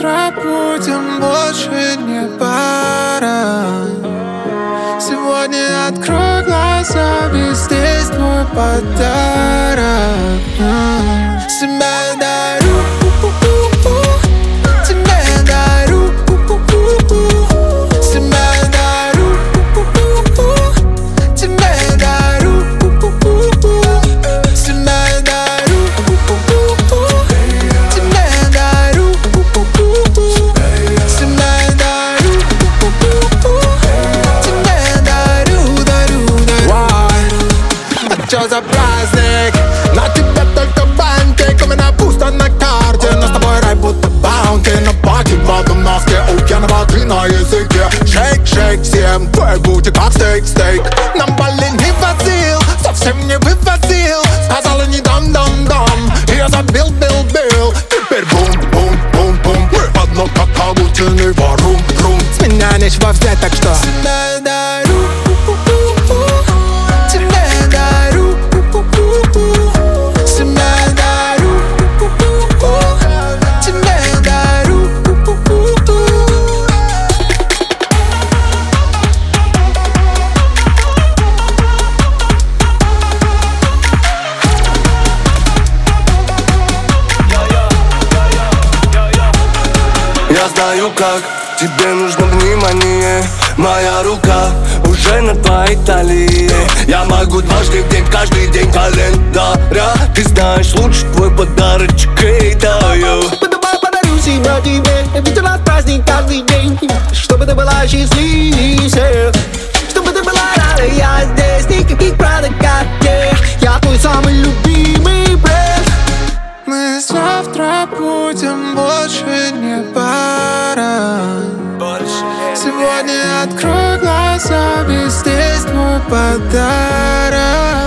завтра будем больше не пара. Сегодня открой глаза, ведь здесь твой подарок. Себя дарю, тебе дарю, себя дарю, тебе дарю, себя дарю, тебе дарю, себя дарю, тебе дарю. А чё за праздник? На тебе только панкейк, у меня пусто на карте, но с тобой рай будто баунти. На пати в одном носке, у пьяной воды на языке. Шейк, шейк, всем твой бути как стейк, стейк. Нам Бали не возил, совсем не вывозил. Сказала не дам, дам, дам, и я забил, бил, бил. Теперь бум, бум, бум, бум. Мы одно как агутиный варум, рум. С меня нечего взять, так что себя дарю, тебе дарю, себя дарю, тебе дарю. Я знаю, как тебе нужно внимание. Моя рука уже на твоей талии. Я могу дважды в день, каждый день календаря. Ты знаешь, лучше твой подарочек Китаю. Подарю себя тебе, ведь у нас праздник каждый день. Чтобы ты была счастливее, чтобы ты была рада, я здесь. Никаких правил, как я твой самый любимый бренд. Мы завтра будем больше не пара. Сегодня открой глаза, ведь здесь твой подарок.